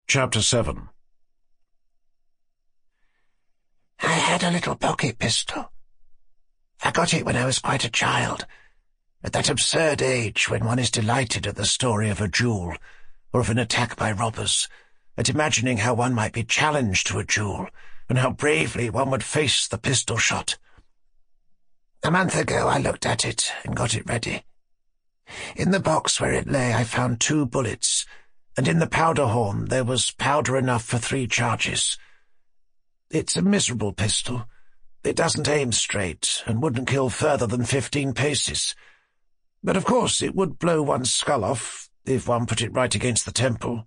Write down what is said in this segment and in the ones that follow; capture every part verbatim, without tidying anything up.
Chapter seven. I had a little pocket pistol. I got it when I was quite a child, at that absurd age when one is delighted at the story of a duel, or of an attack by robbers, at imagining how one might be challenged to a duel, and how bravely one would face the pistol shot. A month ago I looked at it and got it ready. In the box where it lay I found two bullets, and in the powder horn there was powder enough for three charges. It's a miserable pistol. It doesn't aim straight, and wouldn't kill further than fifteen paces. But of course it would blow one's skull off, if one put it right against the temple.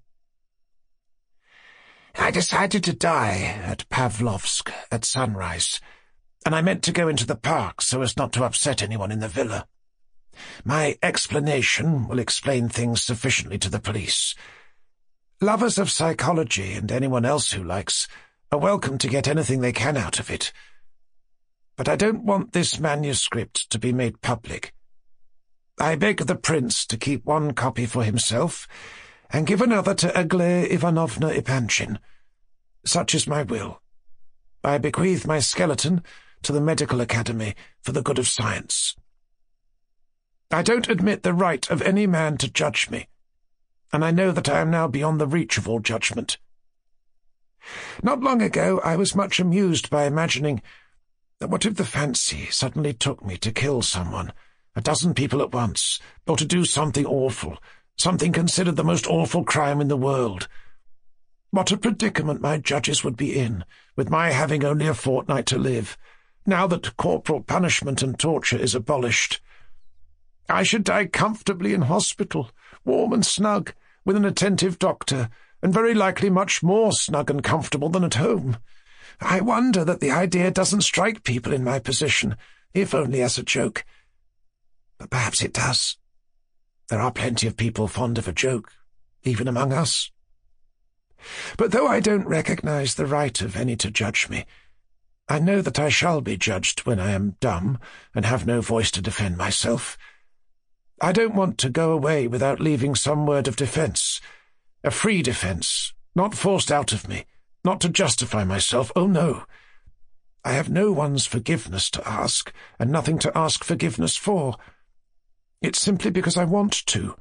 I decided to die at Pavlovsk at sunrise, and I meant to go into the park so as not to upset anyone in the villa. My explanation will explain things sufficiently to the police. Lovers of psychology, and anyone else who likes, are welcome to get anything they can out of it. But I don't want this manuscript to be made public. I beg the prince to keep one copy for himself, and give another to Aglaya Ivanovna Epanchin. Such is my will. I bequeath my skeleton to the Medical Academy for the good of science. I don't admit the right of any man to judge me, and I know that I am now beyond the reach of all judgment. Not long ago I was much amused by imagining that what if the fancy suddenly took me to kill someone, a dozen people at once, or to do something awful, something considered the most awful crime in the world. What a predicament my judges would be in, with my having only a fortnight to live, now that corporal punishment and torture is abolished. I should die comfortably in hospital, warm and snug, with an attentive doctor, and very likely much more snug and comfortable than at home. I wonder that the idea doesn't strike people in my position, if only as a joke. But perhaps it does. There are plenty of people fond of a joke, even among us. But though I don't recognize the right of any to judge me, I know that I shall be judged when I am dumb and have no voice to defend myself. I don't want to go away without leaving some word of defence, a free defence, not forced out of me, not to justify myself. Oh, no. I have no one's forgiveness to ask, and nothing to ask forgiveness for. It's simply because I want to.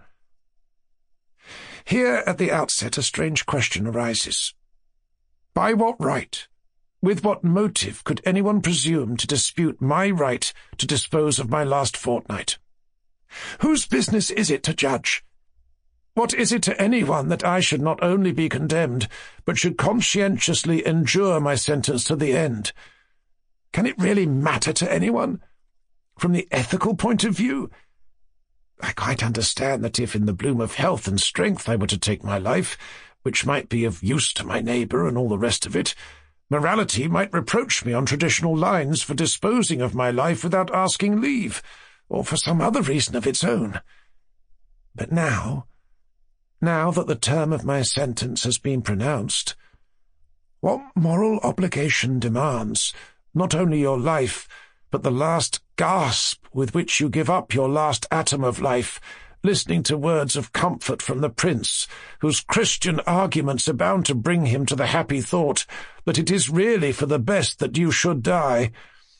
Here at the outset a strange question arises. By what right, with what motive could anyone presume to dispute my right to dispose of my last fortnight? Whose business is it to judge? What is it to anyone that I should not only be condemned, but should conscientiously endure my sentence to the end? Can it really matter to anyone? From the ethical point of view, I quite understand that if in the bloom of health and strength I were to take my life, which might be of use to my neighbour and all the rest of it, morality might reproach me on traditional lines for disposing of my life without asking leave, or for some other reason of its own. But now, now that the term of my sentence has been pronounced, what moral obligation demands not only your life, but the last gasp with which you give up your last atom of life, listening to words of comfort from the prince, whose Christian arguments are bound to bring him to the happy thought that it is really for the best that you should die?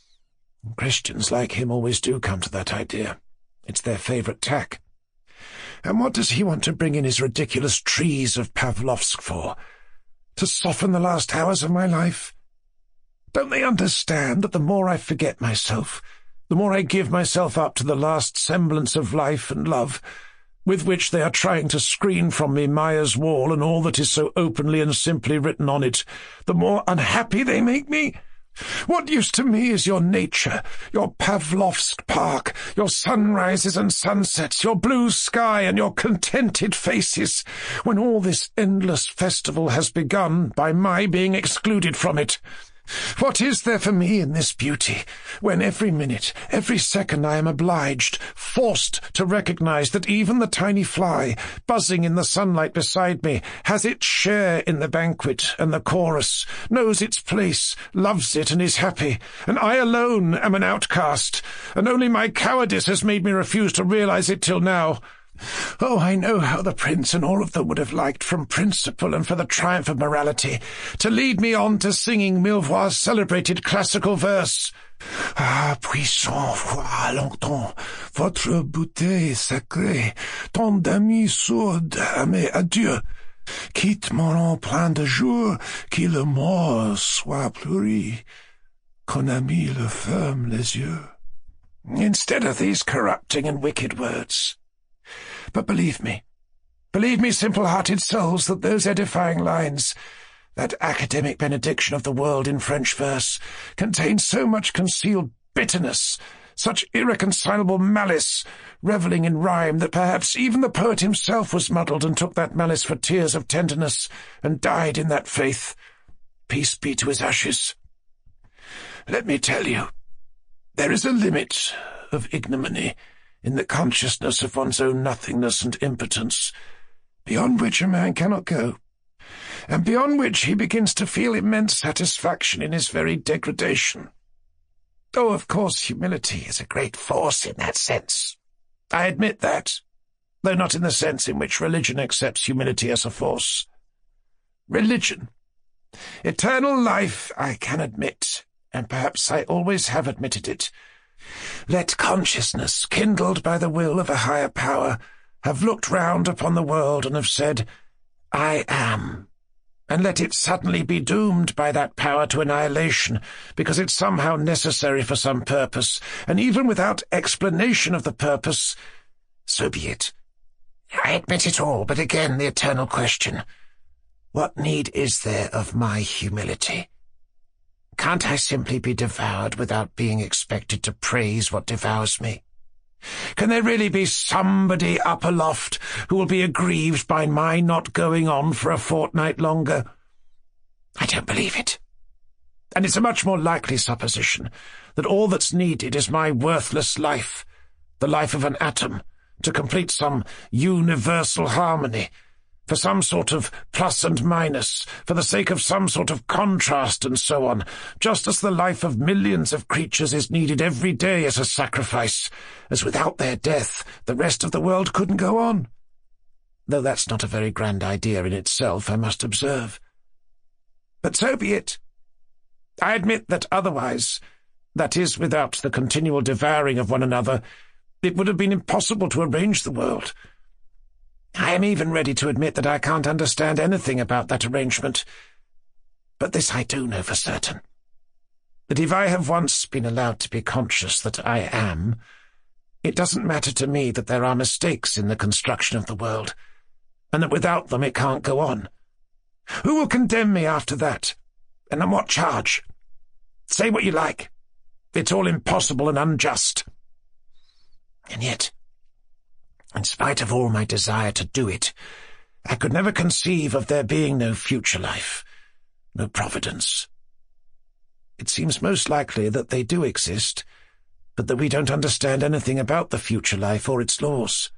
Christians like him always do come to that idea. It's their favourite tack. And what does he want to bring in his ridiculous trees of Pavlovsk for? To soften the last hours of my life? Don't they understand that the more I forget myself, the more I give myself up to the last semblance of life and love, with which they are trying to screen from me Maya's wall and all that is so openly and simply written on it, the more unhappy they make me? What use to me is your nature, your Pavlovsk park, your sunrises and sunsets, your blue sky and your contented faces, when all this endless festival has begun by my being excluded from it? What is there for me in this beauty, when every minute, every second I am obliged, forced to recognize that even the tiny fly, buzzing in the sunlight beside me, has its share in the banquet and the chorus, knows its place, loves it and is happy, and I alone am an outcast, and only my cowardice has made me refuse to realize it till now? Oh, I know how the prince and all of them would have liked, from principle and for the triumph of morality, to lead me on to singing Millevoye's celebrated classical verse. Ah, puissant, vois longtemps, votre beauté sacrée, tant d'amis sourds, mais adieu. Quitte mon nom plein de jour, qui le mort soit pleuri, qu'on ami le ferme les yeux. Instead of these corrupting and wicked words. But believe me, believe me, simple-hearted souls, that those edifying lines, that academic benediction of the world in French verse, contains so much concealed bitterness, such irreconcilable malice, revelling in rhyme, that perhaps even the poet himself was muddled and took that malice for tears of tenderness, and died in that faith. Peace be to his ashes. Let me tell you, there is a limit of ignominy in the consciousness of one's own nothingness and impotence, beyond which a man cannot go, and beyond which he begins to feel immense satisfaction in his very degradation. Oh, of course, humility is a great force in that sense. I admit that, though not in the sense in which religion accepts humility as a force. Religion, eternal life, I can admit, and perhaps I always have admitted it. Let consciousness, kindled by the will of a higher power, have looked round upon the world and have said, I am, and let it suddenly be doomed by that power to annihilation, because it's somehow necessary for some purpose, and even without explanation of the purpose, so be it. I admit it all, but again the eternal question, what need is there of my humility? Can't I simply be devoured without being expected to praise what devours me? Can there really be somebody up aloft who will be aggrieved by my not going on for a fortnight longer? I don't believe it. And it's a much more likely supposition that all that's needed is my worthless life, the life of an atom, to complete some universal harmony, for some sort of plus and minus, for the sake of some sort of contrast and so on, just as the life of millions of creatures is needed every day as a sacrifice, as without their death the rest of the world couldn't go on. Though that's not a very grand idea in itself, I must observe. But so be it. I admit that otherwise, that is, without the continual devouring of one another, it would have been impossible to arrange the world. I am even ready to admit that I can't understand anything about that arrangement. But this I do know for certain, that if I have once been allowed to be conscious that I am, it doesn't matter to me that there are mistakes in the construction of the world, and that without them it can't go on. Who will condemn me after that? And on what charge? Say what you like. It's all impossible and unjust. And yet, in spite of all my desire to do it, I could never conceive of there being no future life, no providence. It seems most likely that they do exist, but that we don't understand anything about the future life or its laws.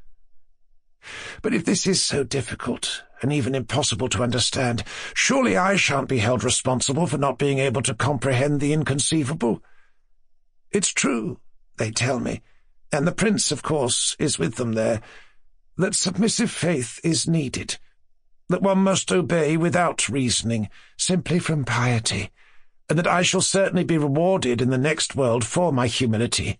But if this is so difficult, and even impossible to understand, surely I shan't be held responsible for not being able to comprehend the inconceivable. It's true, they tell me, and the prince, of course, is with them there, that submissive faith is needed, that one must obey without reasoning, simply from piety, and that I shall certainly be rewarded in the next world for my humility.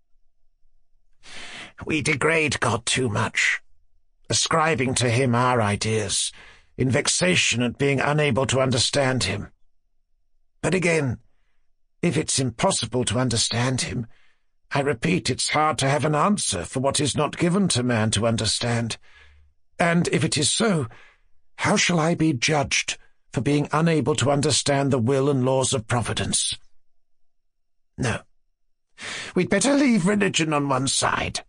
We degrade God too much, ascribing to him our ideas, in vexation at being unable to understand him. But again, if it's impossible to understand him, I repeat, it's hard to have an answer for what is not given to man to understand. And if it is so, how shall I be judged for being unable to understand the will and laws of Providence? No, we'd better leave religion on one side.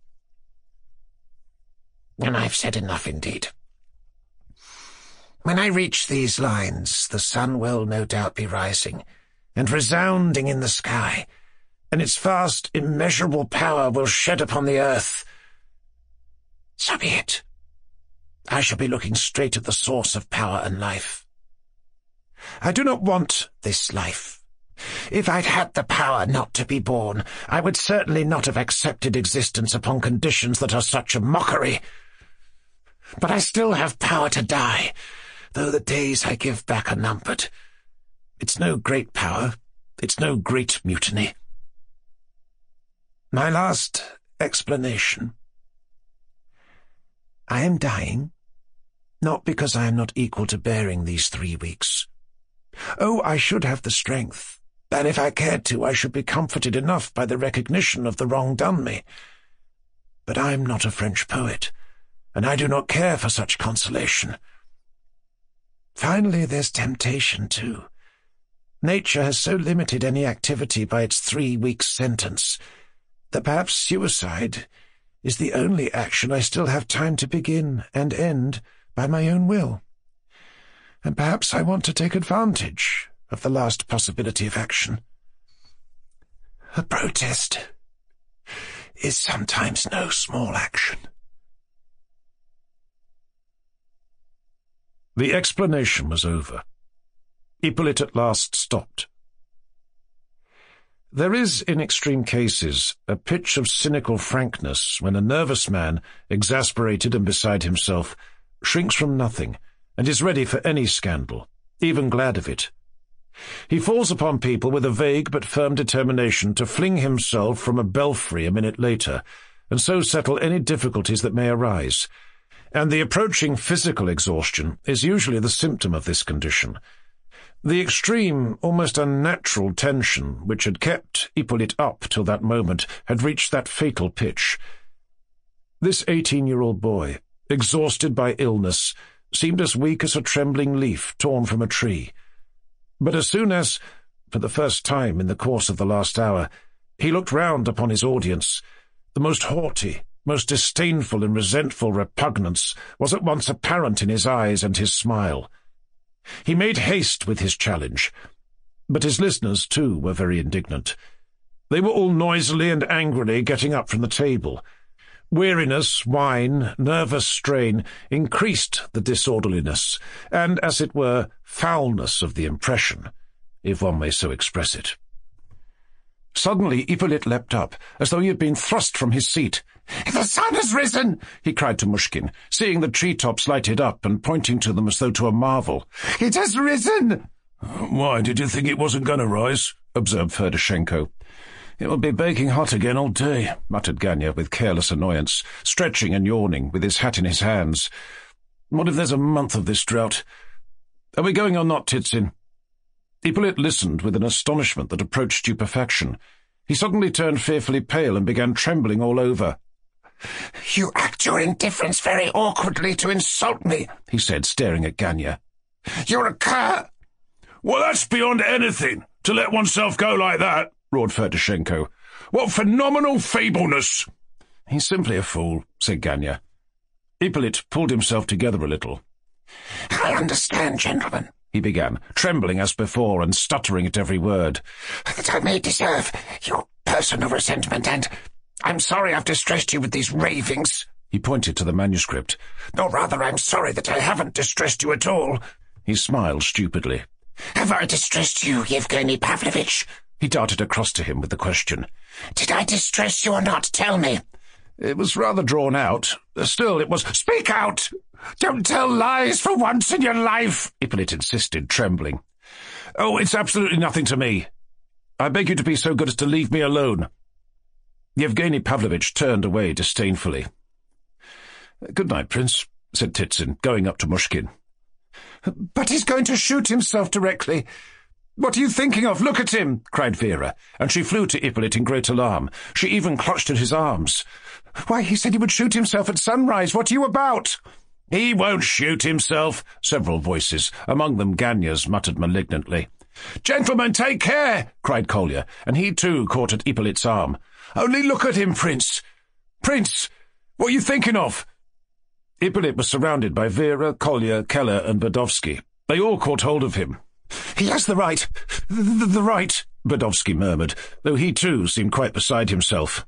And I've said enough indeed. When I reach these lines, the sun will no doubt be rising, and resounding in the sky, and its vast, immeasurable power will shed upon the earth. So be it. I shall be looking straight at the source of power and life. I do not want this life. If I'd had the power not to be born, I would certainly not have accepted existence upon conditions that are such a mockery. But I still have power to die, though the days I give back are numbered. It's no great power. It's no great mutiny. My last explanation. I am dying, not because I am not equal to bearing these three weeks. Oh, I should have the strength, and if I cared to, I should be comforted enough by the recognition of the wrong done me. But I am not a French poet, and I do not care for such consolation. Finally, there's temptation, too. Nature has so limited any activity by its three weeks' sentence that perhaps suicide is the only action I still have time to begin and end by my own will. And perhaps I want to take advantage of the last possibility of action. A protest is sometimes no small action. The explanation was over. Hippolyte at last stopped. There is, in extreme cases, a pitch of cynical frankness when a nervous man, exasperated and beside himself, shrinks from nothing and is ready for any scandal, even glad of it. He falls upon people with a vague but firm determination to fling himself from a belfry a minute later, and so settle any difficulties that may arise, and the approaching physical exhaustion is usually the symptom of this condition. The extreme, almost unnatural tension which had kept Hippolyte up till that moment had reached that fatal pitch. This eighteen-year-old boy, exhausted by illness, seemed as weak as a trembling leaf torn from a tree. But as soon as, for the first time in the course of the last hour, he looked round upon his audience, the most haughty, most disdainful and resentful repugnance was at once apparent in his eyes and his smile. He made haste with his challenge, but his listeners, too, were very indignant. They were all noisily and angrily getting up from the table. Weariness, wine, nervous strain increased the disorderliness, and, as it were, foulness of the impression, if one may so express it. Suddenly Hippolyte leapt up, as though he had been thrust from his seat. "The sun has risen!" he cried to Mushkin, seeing the tree-tops lighted up and pointing to them as though to a marvel. "It has risen!" "Why, did you think it wasn't going to rise?" observed Ferdishenko. "It will be baking hot again all day," muttered Gania with careless annoyance, stretching and yawning, with his hat in his hands. "What if there's a month of this drought? Are we going or not, Titsin?" Hippolyte listened with an astonishment that approached stupefaction. He suddenly turned fearfully pale and began trembling all over. "You act your indifference very awkwardly to insult me," he said, staring at Gania. "You're a cur." "Well, that's beyond anything, to let oneself go like that," roared Ferdishenko. "What phenomenal feebleness!" "He's simply a fool," said Gania. Hippolyte pulled himself together a little. "I understand, gentlemen," he began, trembling as before and stuttering at every word, "that I may deserve your personal resentment, and I'm sorry I've distressed you with these ravings." He pointed to the manuscript. "Or rather, I'm sorry that I haven't distressed you at all." He smiled stupidly. "Have I distressed you, Yevgeny Pavlovitch?" He darted across to him with the question. "Did I distress you or not? Tell me." "It was rather drawn out. Still, it was—" "Speak out! Don't tell lies for once in your life," Hippolyte insisted, trembling. "Oh, it's absolutely nothing to me. I beg you to be so good as to leave me alone." Yevgeny Pavlovitch turned away disdainfully. "Good night, Prince," said Titsin, going up to Mushkin. "But he's going to shoot himself directly. What are you thinking of? Look at him!" cried Vera, and she flew to Hippolyte in great alarm. She even clutched at his arms. "Why, he said he would shoot himself at sunrise. What are you about?" "He won't shoot himself," several voices, among them Gania's, muttered malignantly. "Gentlemen, take care!" cried Kolya, and he too caught at Hippolyte's arm. "Only look at him, Prince! Prince, what are you thinking of?" Hippolyte was surrounded by Vera, Kolya, Keller, and Badovsky. They all caught hold of him. "He has the right, the, the right," Badovsky murmured, though he too seemed quite beside himself.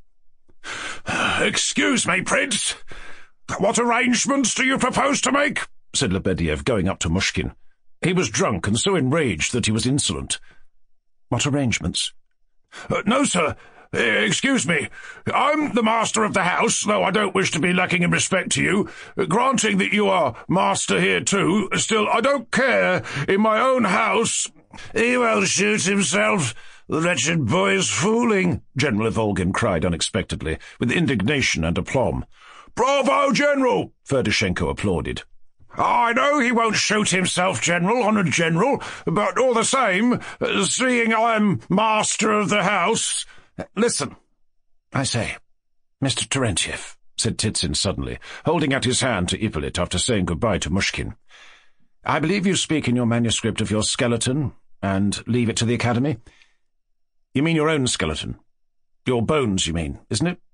"Excuse me, Prince. What arrangements do you propose to make?" said Lebedev, going up to Mushkin. He was drunk and so enraged that he was insolent. "What arrangements?" Uh, "No, sir. Excuse me. I'm the master of the house, though I don't wish to be lacking in respect to you. Granting that you are master here too, still I don't care. In my own house, he will shoot himself. The wretched boy is fooling, General Ivolgin cried unexpectedly, with indignation and aplomb. Bravo, General! Ferdishenko applauded. I know he won't shoot himself, General, honoured General, but all the same, seeing I'm master of the house— Listen, I say, Mister Terentiev, said Titsin suddenly, holding out his hand to Ippolit after saying goodbye to Mushkin. I believe you speak in your manuscript of your skeleton, and leave it to the Academy? You mean your own skeleton? Your bones, you mean, isn't it?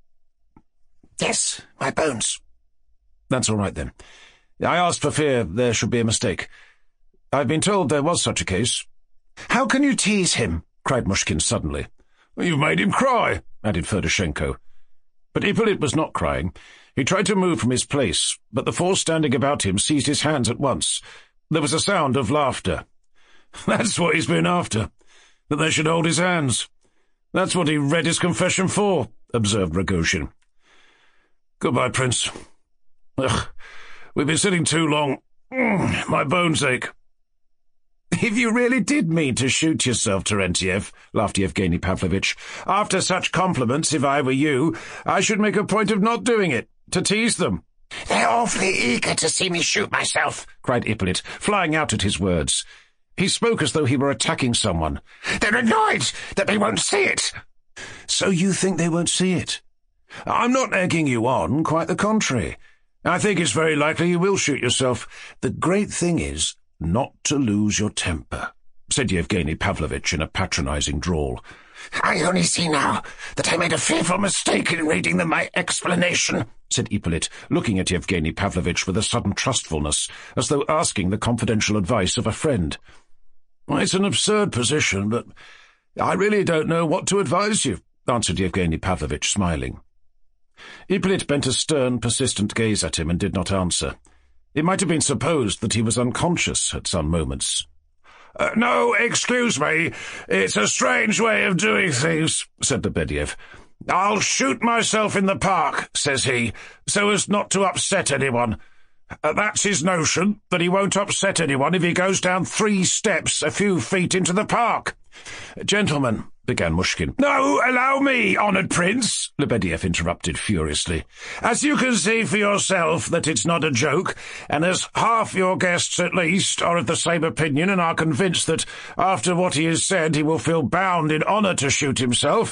Yes, my bones. That's all right, then. I asked for fear there should be a mistake. I've been told there was such a case. How can you tease him? Cried Mushkin suddenly. You've made him cry, added Ferdishenko. But Ippolit was not crying. He tried to move from his place, but the four standing about him seized his hands at once. There was a sound of laughter. That's what he's been after, that they should hold his hands. That's what he read his confession for, observed Rogojin. Goodbye, Prince. Ugh, we've been sitting too long. My bones ache. If you really did mean to shoot yourself, Terentiev, laughed Yevgeny Pavlovitch, after such compliments, if I were you, I should make a point of not doing it, to tease them. They're awfully eager to see me shoot myself, cried Ippolit, flying out at his words. He spoke as though he were attacking someone. They're annoyed that they won't see it. So you think they won't see it? I'm not egging you on, quite the contrary. I think it's very likely you will shoot yourself. The great thing is not to lose your temper, said Yevgeny Pavlovitch in a patronizing drawl. I only see now that I made a fearful mistake in reading them my explanation, said Ippolit, looking at Yevgeny Pavlovitch with a sudden trustfulness, as though asking the confidential advice of a friend. It's an absurd position, but I really don't know what to advise you, answered Yevgeny Pavlovitch, smiling. Ippolit bent a stern, persistent gaze at him and did not answer. It might have been supposed that he was unconscious at some moments. Uh, no, excuse me. It's a strange way of doing things, said Lebedev. I'll shoot myself in the park, says he, so as not to upset anyone. Uh, that's his notion, that he won't upset anyone if he goes down three steps a few feet into the park. Gentlemen, began Mushkin. No, allow me, honoured prince, Lebedev interrupted furiously. As you can see for yourself that it's not a joke, and as half your guests at least are of the same opinion and are convinced that after what he has said he will feel bound in honour to shoot himself,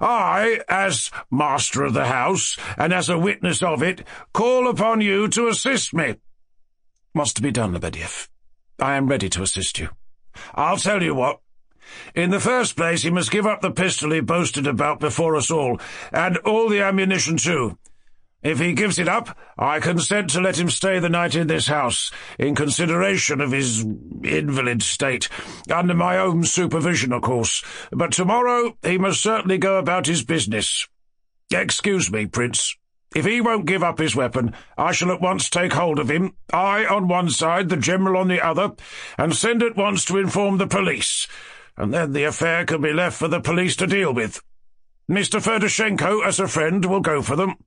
I, as master of the house, and as a witness of it, call upon you to assist me. What's to be done, Lebedev? I am ready to assist you. I'll tell you what. In the first place, he must give up the pistol he boasted about before us all, and all the ammunition too. If he gives it up, I consent to let him stay the night in this house, in consideration of his invalid state, under my own supervision, of course. But tomorrow he must certainly go about his business. Excuse me, Prince. If he won't give up his weapon, I shall at once take hold of him, I on one side, the General on the other, and send at once to inform the police. And then the affair can be left for the police to deal with. Mister Ferdishenko, as a friend, will go for them.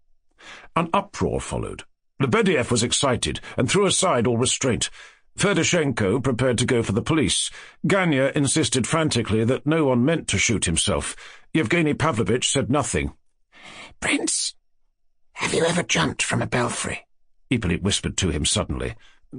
An uproar followed. Lebedev was excited and threw aside all restraint. Ferdishenko prepared to go for the police. Ganya insisted frantically that no one meant to shoot himself. Yevgeny Pavlovitch said nothing. Prince, have you ever jumped from a belfry? Ippolit whispered to him suddenly.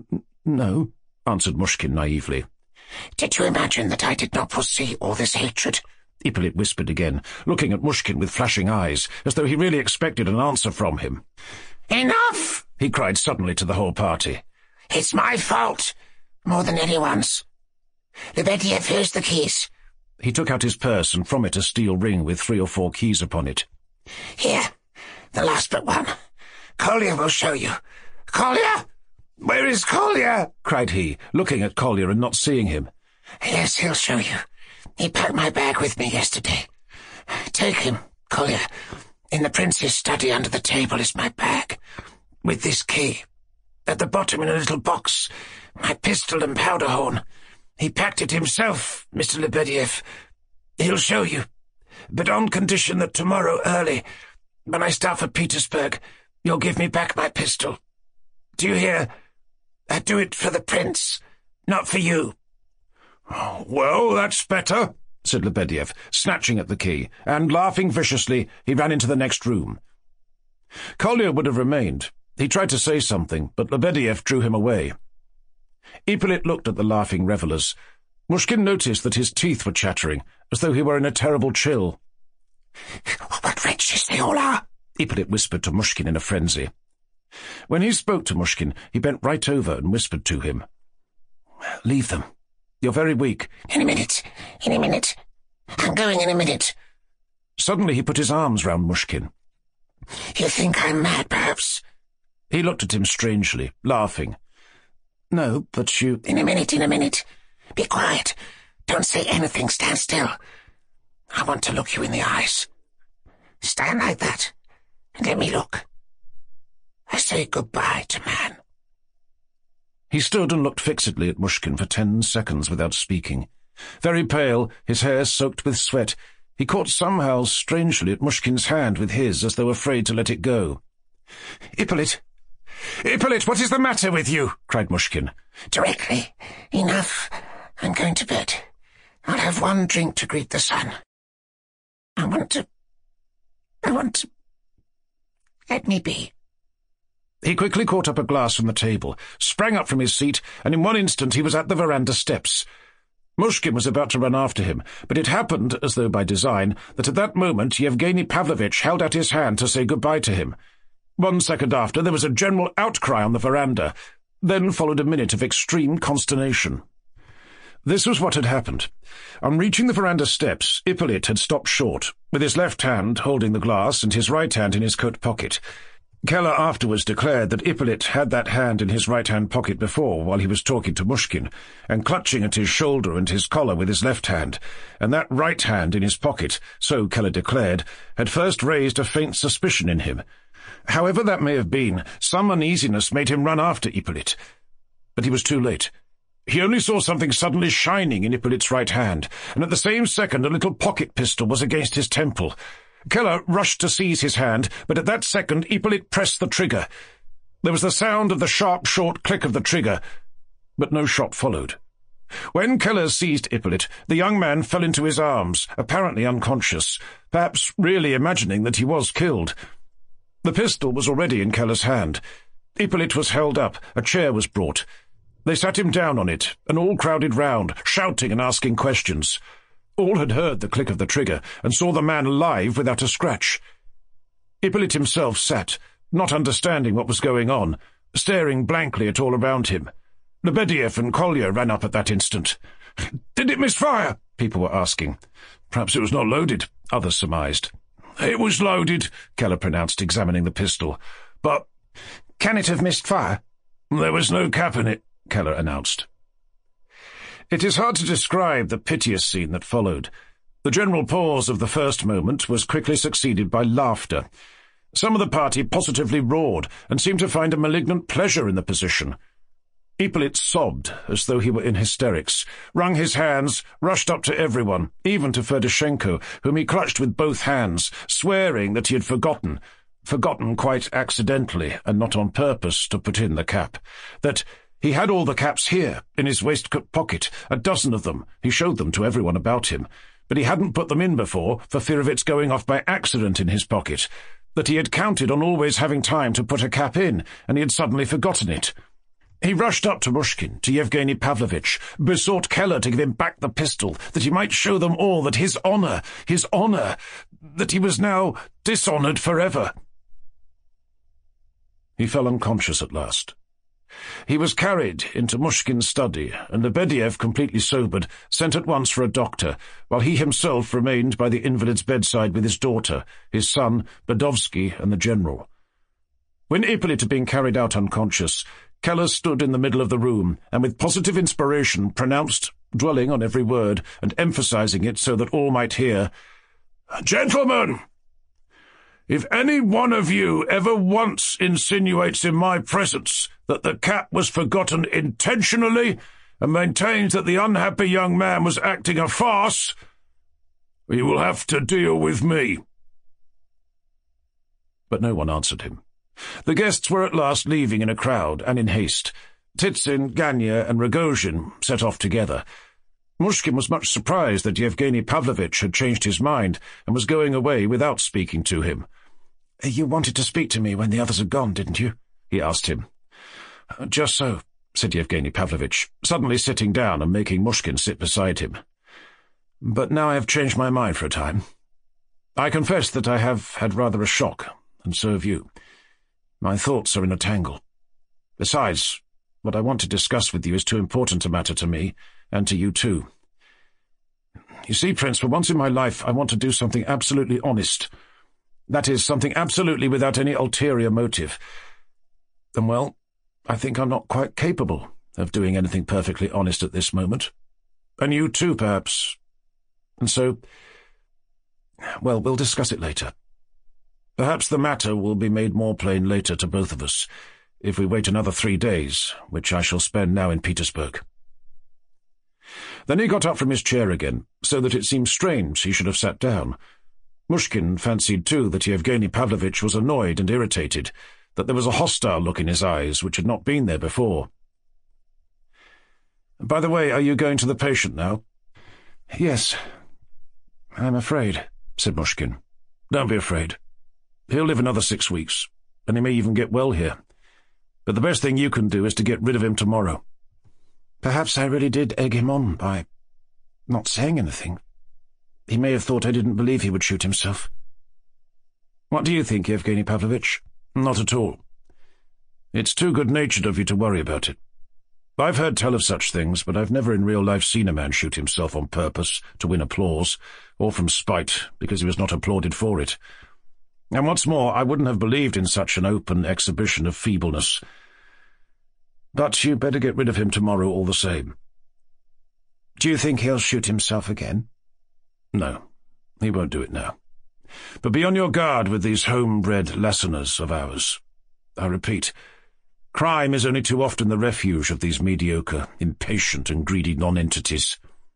No, answered Mushkin naively. Did you imagine that I did not foresee all this hatred? Ippolit whispered again, looking at Mushkin with flashing eyes, as though he really expected an answer from him. Enough! He cried suddenly to the whole party. It's my fault, more than anyone's. Lebedev, here's the keys. He took out his purse and from it a steel ring with three or four keys upon it. Here, the last but one. Kolya will show you. Kolya! Where is Kolya? Cried he, looking at Kolya and not seeing him. Yes, he'll show you. He packed my bag with me yesterday. Take him, Kolya. In the prince's study under the table is my bag, with this key. At the bottom in a little box, my pistol and powder horn. He packed it himself, Mister Lebedev. He'll show you. but on condition that tomorrow early, when I start for Petersburg, you'll give me back my pistol. Do you hear? I do it for the prince, not for you." "Well, that's better," said Lebedev, snatching at the key, and, laughing viciously, he ran into the next room. Kolya would have remained. He tried to say something, but Lebedev drew him away. Ippolit looked at the laughing revellers. Mushkin noticed that his teeth were chattering, as though he were in a terrible chill. "What wretches they all are!" Ippolit whispered to Mushkin in a frenzy. When he spoke to Mushkin, he bent right over and whispered to him. "Leave them. You're very weak." "In a minute, in a minute. I'm going in a minute." Suddenly he put his arms round Mushkin. "You think I'm mad, perhaps?" He looked at him strangely, laughing. "No, but you—" "In a minute, in a minute. Be quiet. Don't say anything. Stand still. I want to look you in the eyes. Stand like that, and let me look. I say goodbye to man." He stood and looked fixedly at Mushkin for ten seconds without speaking. Very pale, his hair soaked with sweat, he caught somehow strangely at Mushkin's hand with his, as though afraid to let it go. "Ippolit! Ippolit, what is the matter with you?" cried Mushkin. "Directly. Enough. I'm going to bed. I'll have one drink to greet the sun. I want to... I want to... Let me be." He quickly caught up a glass from the table, sprang up from his seat, and in one instant he was at the veranda steps. Mushkin was about to run after him, but it happened, as though by design, that at that moment Yevgeny Pavlovitch held out his hand to say goodbye to him. One second after there was a general outcry on the veranda. Then followed a minute of extreme consternation. This was what had happened. On reaching the veranda steps, Ippolit had stopped short, with his left hand holding the glass and his right hand in his coat pocket. Keller afterwards declared that Ippolit had that hand in his right-hand pocket before, while he was talking to Mushkin, and clutching at his shoulder and his collar with his left hand, and that right hand in his pocket, so Keller declared, had first raised a faint suspicion in him. However that may have been, some uneasiness made him run after Ippolit. But he was too late. He only saw something suddenly shining in Ippolit's right hand, and at the same second a little pocket pistol was against his temple. Keller rushed to seize his hand, but at that second Ippolit pressed the trigger. There was the sound of the sharp, short click of the trigger, but no shot followed. When Keller seized Ippolit, the young man fell into his arms, apparently unconscious, perhaps really imagining that he was killed. The pistol was already in Keller's hand. Ippolit was held up, a chair was brought. They sat him down on it, and all crowded round, shouting and asking questions. All had heard the click of the trigger, and saw the man alive without a scratch. Ippolit himself sat, not understanding what was going on, staring blankly at all around him. Lebedev and Kolya ran up at that instant. "Did it misfire?" people were asking. "Perhaps it was not loaded," others surmised. "It was loaded," Keller pronounced, examining the pistol. "But—" "Can it have missed fire?" "There was no cap in it," Keller announced. It is hard to describe the piteous scene that followed. The general pause of the first moment was quickly succeeded by laughter. Some of the party positively roared, and seemed to find a malignant pleasure in the position. Ippolit sobbed, as though he were in hysterics, wrung his hands, rushed up to everyone, even to Ferdishenko, whom he clutched with both hands, swearing that he had forgotten, forgotten quite accidentally, and not on purpose, to put in the cap, that he had all the caps here, in his waistcoat pocket, a dozen of them. He showed them to everyone about him, but he hadn't put them in before, for fear of its going off by accident in his pocket, that he had counted on always having time to put a cap in, and he had suddenly forgotten it. He rushed up to Mushkin, to Yevgeny Pavlovitch, besought Keller to give him back the pistol, that he might show them all that his honour, his honour, that he was now dishonoured forever. He fell unconscious at last. He was carried into Mushkin's study, and Lebedev, completely sobered, sent at once for a doctor, while he himself remained by the invalid's bedside with his daughter, his son, Badovsky, and the general. When Ippolit had been carried out unconscious, Keller stood in the middle of the room, and with positive inspiration pronounced, dwelling on every word, and emphasizing it so that all might hear, "Gentlemen, if any one of you ever once insinuates in my presence that the cap was forgotten intentionally, and maintains that the unhappy young man was acting a farce, You will have to deal with me." But no one answered him. The guests were at last leaving in a crowd, and in haste. Titsin, Ganya, and Rogojin set off together. Mushkin was much surprised that Yevgeny Pavlovitch had changed his mind and was going away without speaking to him. "You wanted to speak to me when the others had gone, didn't you?" he asked him. "Just so," said Yevgeny Pavlovitch, suddenly sitting down and making Mushkin sit beside him. "But now I have changed my mind for a time. I confess that I have had rather a shock, and so have you. My thoughts are in a tangle. Besides, what I want to discuss with you is too important a matter to me, and to you too. You see, Prince, for once in my life I want to do something absolutely honest. That is, something absolutely without any ulterior motive. And, well, I think I'm not quite capable of doing anything perfectly honest at this moment. And you too, perhaps. And so, well, we'll discuss it later. Perhaps the matter will be made more plain later to both of us, if we wait another three days, which I shall spend now in Petersburg." Then he got up from his chair again, so that it seemed strange he should have sat down. Mushkin fancied, too, that Yevgeny Pavlovitch was annoyed and irritated, that there was a hostile look in his eyes which had not been there before. "By the way, are you going to the patient now?" "Yes, I'm afraid," said Mushkin. "Don't be afraid. He'll live another six weeks, and he may even get well here. But the best thing you can do is to get rid of him tomorrow." "Perhaps I really did egg him on by not saying anything. He may have thought I didn't believe he would shoot himself." "What do you think, Yevgeny Pavlovitch?" "Not at all. It's too good-natured of you to worry about it. I've heard tell of such things, but I've never in real life seen a man shoot himself on purpose to win applause, or from spite, because he was not applauded for it. And what's more, I wouldn't have believed in such an open exhibition of feebleness. But you'd better get rid of him tomorrow all the same." "Do you think he'll shoot himself again?" "No, he won't do it now. But be on your guard with these homebred Lasseners of ours. I repeat, crime is only too often the refuge of these mediocre, impatient and greedy nonentities."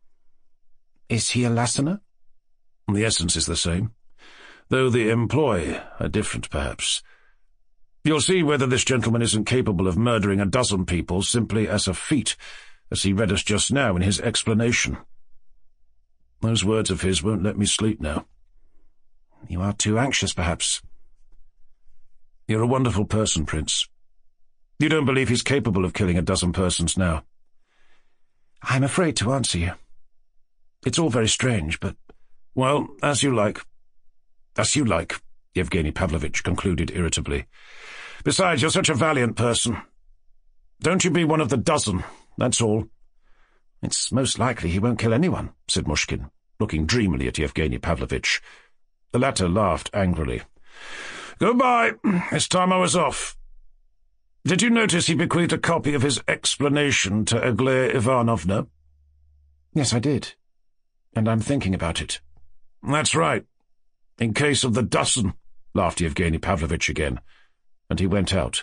"Is he a Lassener?" "The essence is the same, though the employ are different, perhaps. You'll see whether this gentleman isn't capable of murdering a dozen people simply as a feat, as he read us just now in his explanation. Those words of his won't let me sleep now." "You are too anxious, perhaps." "You're a wonderful person, Prince. You don't believe he's capable of killing a dozen persons now?" "I'm afraid to answer you. It's all very strange, but—" "Well, as you like. As you like," Yevgeny Pavlovitch concluded irritably. "Besides, you're such a valiant person. Don't you be one of the dozen, that's all." "It's most likely he won't kill anyone," said Mushkin, looking dreamily at Yevgeny Pavlovitch. The latter laughed angrily. "Goodbye. It's time I was off. Did you notice he bequeathed a copy of his explanation to Aglaya Ivanovna?" "Yes, I did. And I'm thinking about it." "That's right. In case of the dozen," laughed Yevgeny Pavlovitch again, and he went out.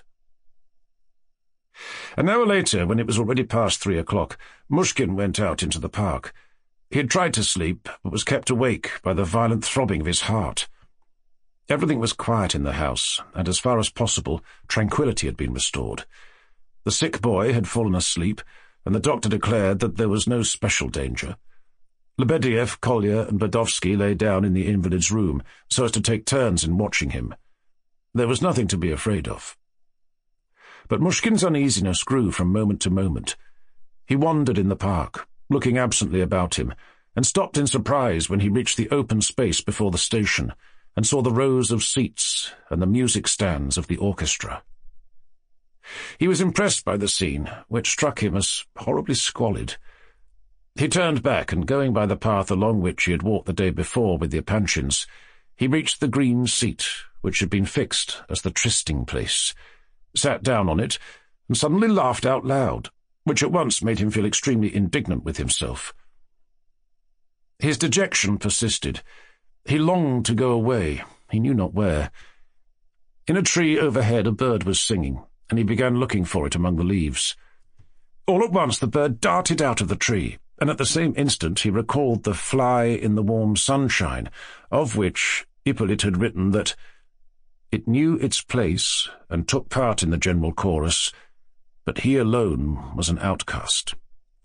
An hour later, when it was already past three o'clock, Mushkin went out into the park. He had tried to sleep, but was kept awake by the violent throbbing of his heart. Everything was quiet in the house, and as far as possible, tranquillity had been restored. The sick boy had fallen asleep, and the doctor declared that there was no special danger. Lebedev, Kolya, and Badovsky lay down in the invalid's room, so as to take turns in watching him. There was nothing to be afraid of. But Mushkin's uneasiness grew from moment to moment. He wandered in the park, looking absently about him, and stopped in surprise when he reached the open space before the station, and saw the rows of seats and the music stands of the orchestra. He was impressed by the scene, which struck him as horribly squalid. He turned back, and going by the path along which he had walked the day before with the Epanchins, he reached the green seat, which had been fixed as the trysting place, sat down on it, and suddenly laughed out loud, which at once made him feel extremely indignant with himself. His dejection persisted. He longed to go away, he knew not where. In a tree overhead a bird was singing, and he began looking for it among the leaves. All at once the bird darted out of the tree, and at the same instant he recalled the fly in the warm sunshine, of which Hippolyte had written that it knew its place and took part in the general chorus, but he alone was an outcast.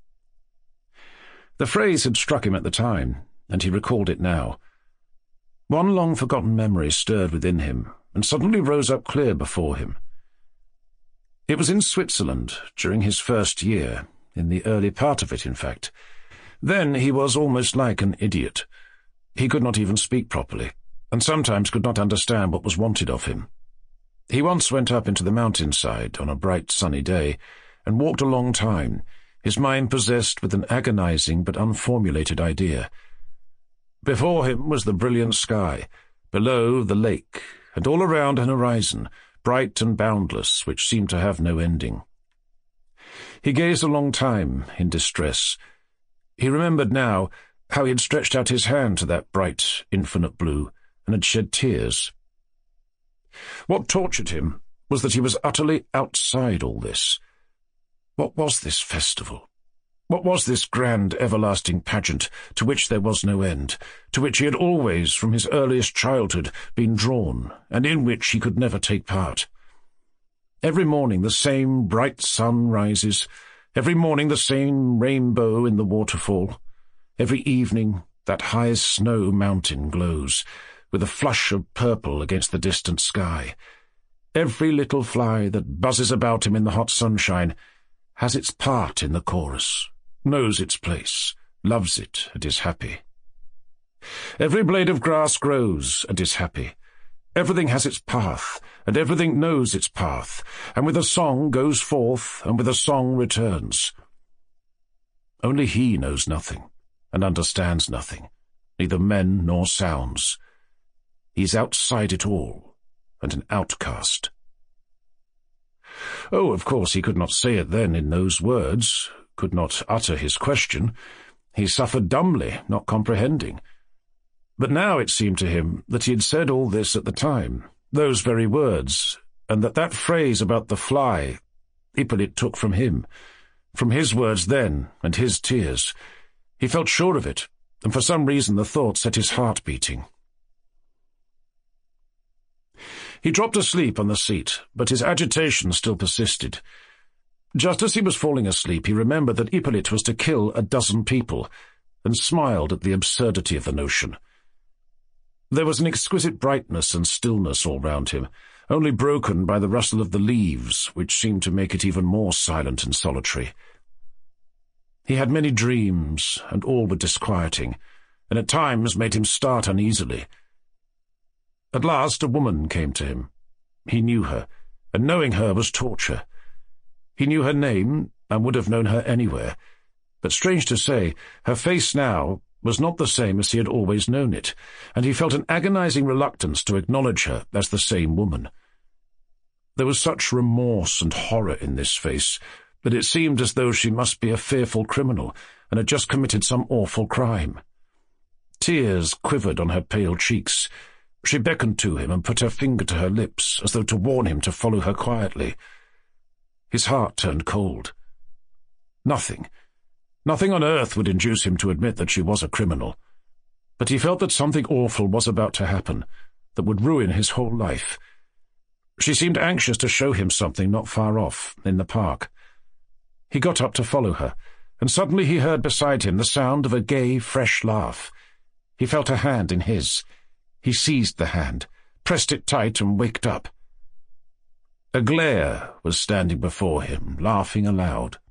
The phrase had struck him at the time, and he recalled it now. One long-forgotten memory stirred within him, and suddenly rose up clear before him. It was in Switzerland, during his first year, in the early part of it, in fact. Then he was almost like an idiot. He could not even speak properly, and sometimes could not understand what was wanted of him. He once went up into the mountainside on a bright sunny day, and walked a long time, his mind possessed with an agonizing but unformulated idea. Before him was the brilliant sky, below the lake, and all around an horizon, bright and boundless, which seemed to have no ending. He gazed a long time, in distress. He remembered now how he had stretched out his hand to that bright, infinite blue, and had shed tears. What tortured him was that he was utterly outside all this. What was this festival? What was this grand, everlasting pageant, to which there was no end, to which he had always, from his earliest childhood, been drawn, and in which he could never take part? Every morning the same bright sun rises, every morning the same rainbow in the waterfall, every evening that high snow mountain glows, with a flush of purple against the distant sky. Every little fly that buzzes about him in the hot sunshine has its part in the chorus, knows its place, loves it, and is happy. Every blade of grass grows and is happy. Everything has its path, and everything knows its path, and with a song goes forth, and with a song returns. Only he knows nothing, and understands nothing, neither men nor sounds. He is outside it all, and an outcast. Oh, of course, he could not say it then in those words, could not utter his question. He suffered dumbly, not comprehending. But now it seemed to him that he had said all this at the time, those very words, and that that phrase about the fly, Hippolyte took from him, from his words then and his tears. He felt sure of it, and for some reason the thought set his heart beating. He dropped asleep on the seat, but his agitation still persisted. Just as he was falling asleep, he remembered that Hippolyte was to kill a dozen people, and smiled at the absurdity of the notion. There was an exquisite brightness and stillness all round him, only broken by the rustle of the leaves, which seemed to make it even more silent and solitary. He had many dreams, and all were disquieting, and at times made him start uneasily. At last a woman came to him. He knew her, and knowing her was torture. He knew her name, and would have known her anywhere, but strange to say, her face now was not the same as he had always known it, and he felt an agonizing reluctance to acknowledge her as the same woman. There was such remorse and horror in this face that it seemed as though she must be a fearful criminal, and had just committed some awful crime. Tears quivered on her pale cheeks. She beckoned to him and put her finger to her lips, as though to warn him to follow her quietly. His heart turned cold. Nothing, nothing on earth would induce him to admit that she was a criminal, but he felt that something awful was about to happen, that would ruin his whole life. She seemed anxious to show him something not far off, in the park. He got up to follow her, and suddenly he heard beside him the sound of a gay, fresh laugh. He felt her hand in his. He seized the hand, pressed it tight, and waked up. Aglaé was standing before him, laughing aloud.